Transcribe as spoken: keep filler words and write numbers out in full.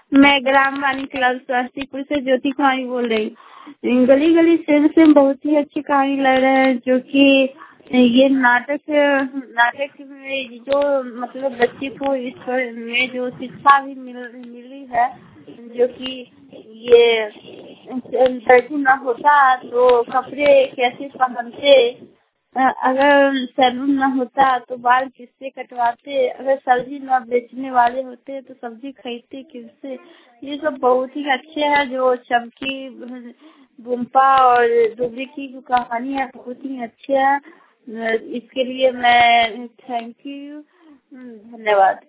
मैं ग्राम वाणी क्लब समस्तीपुर से ज्योति कुमारी बोल रही हूँ। गली गली से, से बहुत ही अच्छी कहानी लग रहा है, जो कि ये नाटक नाटक में जो मतलब बच्चे को इस में जो शिक्षा भी मिल मिली है, जो कि ये दर्जी न होता तो कपड़े कैसे पहनते, अगर सैलून न होता तो बाल किससे कटवाते, अगर सब्जी न बेचने वाले होते तो सब्जी खरीदते किससे। ये सब बहुत ही अच्छे है। जो चमकी गुम्पा और दुबली की जो कहानी है बहुत ही अच्छी है। इसके लिए मैं थैंक यू, धन्यवाद।